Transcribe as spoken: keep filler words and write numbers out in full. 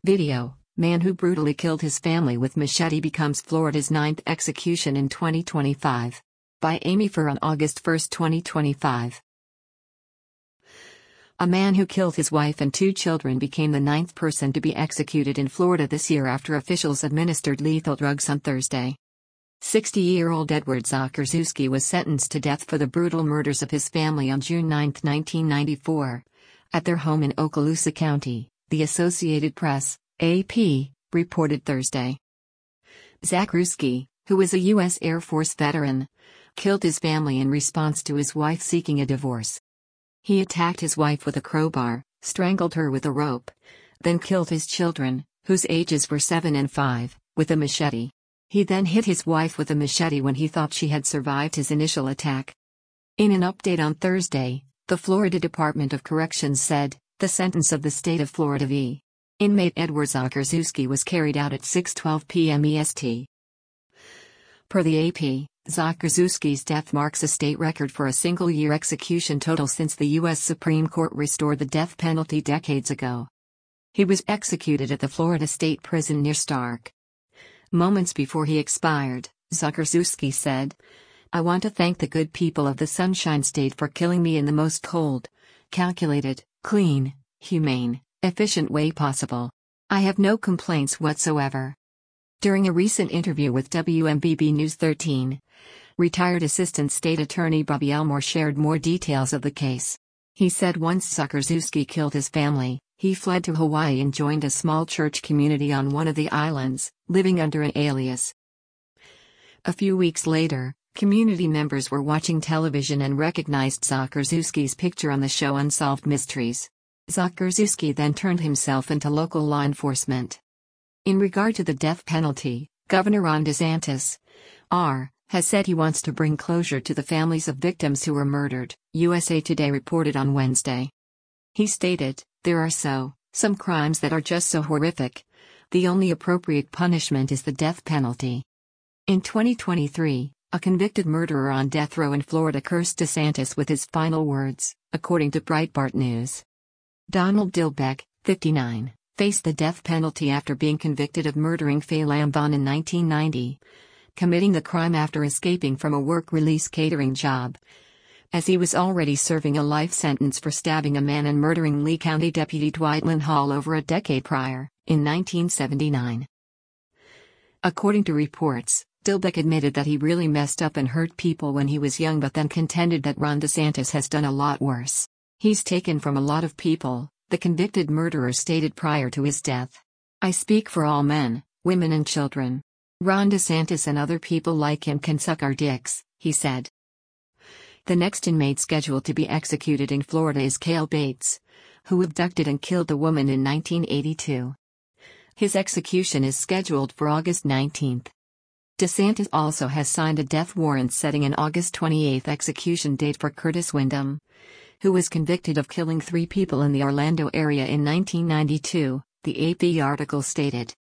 Video: Man who brutally killed his family with machete becomes Florida's ninth execution in twenty twenty-five. By Amy Furr on August first, twenty twenty-five. A man who killed his wife and two children became the ninth person to be executed in Florida this year after officials administered lethal drugs on Thursday. sixty-year-old Edward Zakurzewski was sentenced to death for the brutal murders of his family on June ninth, nineteen ninety-four, at their home in Okaloosa County, the Associated Press, A P, reported Thursday. Zakurzewski, who was a U S Air Force veteran, killed his family in response to his wife seeking a divorce. He attacked his wife with a crowbar, strangled her with a rope, then killed his children, whose ages were seven and five, with a machete. He then hit his wife with a machete when he thought she had survived his initial attack. In an update on Thursday, the Florida Department of Corrections said, the sentence of the state of Florida v. Inmate Edward Zakurzewski was carried out at six twelve p m E S T. Per the A P, Zakurzewski's death marks a state record for a single-year execution total since the U S Supreme Court restored the death penalty decades ago. He was executed at the Florida State Prison near Stark. Moments before he expired, Zakurzewski said, "I want to thank the good people of the Sunshine State for killing me in the most cold, calculated, clean, humane, efficient way possible. I have no complaints whatsoever." During a recent interview with W M B B News thirteen, retired Assistant State Attorney Bobby Elmore shared more details of the case. He said once Zakurzewski killed his family, he fled to Hawaii and joined a small church community on one of the islands, living under an alias. A few weeks later, community members were watching television and recognized Zakurzewski's picture on the show Unsolved Mysteries. Zakurzewski then turned himself into local law enforcement. In regard to the death penalty, Governor Ron DeSantis, R., has said he wants to bring closure to the families of victims who were murdered, U S A Today reported on Wednesday. He stated, "There are so, some crimes that are just so horrific. The only appropriate punishment is the death penalty." In twenty twenty-three, a convicted murderer on death row in Florida cursed DeSantis with his final words, according to Breitbart News. Donald Dilbeck, fifty-nine, faced the death penalty after being convicted of murdering Faye Lamvon in nineteen ninety, committing the crime after escaping from a work-release catering job, as he was already serving a life sentence for stabbing a man and murdering Lee County Deputy Dwight Lynn Hall over a decade prior, in nineteen seventy-nine. According to reports, Dilbeck admitted that he really messed up and hurt people when he was young, but then contended that Ron DeSantis has done a lot worse. "He's taken from a lot of people," the convicted murderer stated prior to his death. "I speak for all men, women and children. Ron DeSantis and other people like him can suck our dicks," he said. The next inmate scheduled to be executed in Florida is Cale Bates, who abducted and killed a woman in nineteen eighty-two. His execution is scheduled for August nineteenth. DeSantis also has signed a death warrant setting an August twenty-eighth execution date for Curtis Wyndham, who was convicted of killing three people in the Orlando area in nineteen ninety-two, the A P article stated.